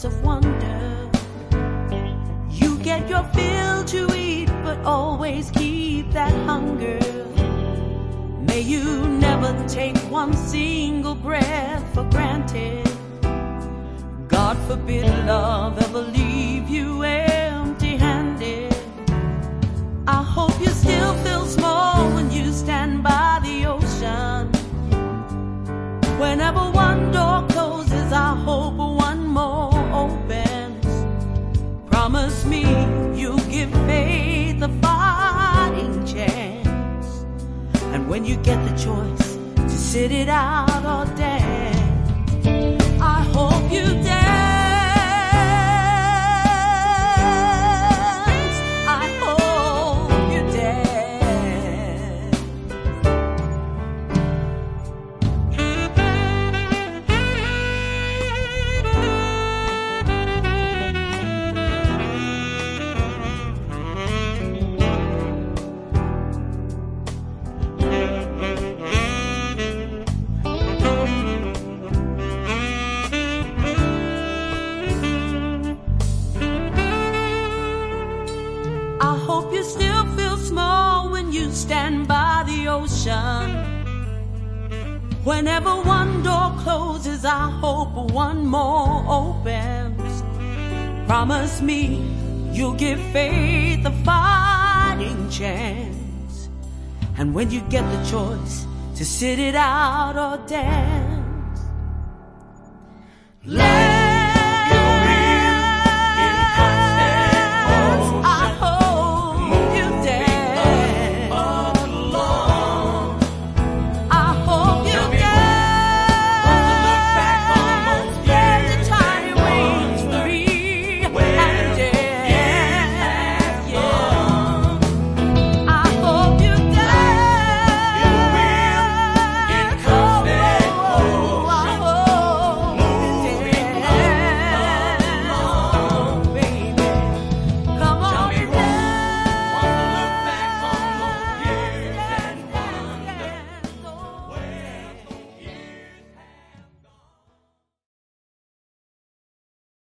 house of wonder. You get your fill to eat, but always keep that hunger. May you never take one single breath for granted. God forbid love ever leave you empty-handed. I hope you still feel small when you stand by the ocean. Whenever one door closes, I hope one more opens. Promise me you'll give faith a fighting chance. And when you get the choice to sit it out or dance, I hope you dance. I hope you dance. I hope you still feel small when you stand by the ocean. Whenever one door closes, I hope one more opens. Promise me you'll give faith a fighting chance. And when you get the choice to sit it out or dance,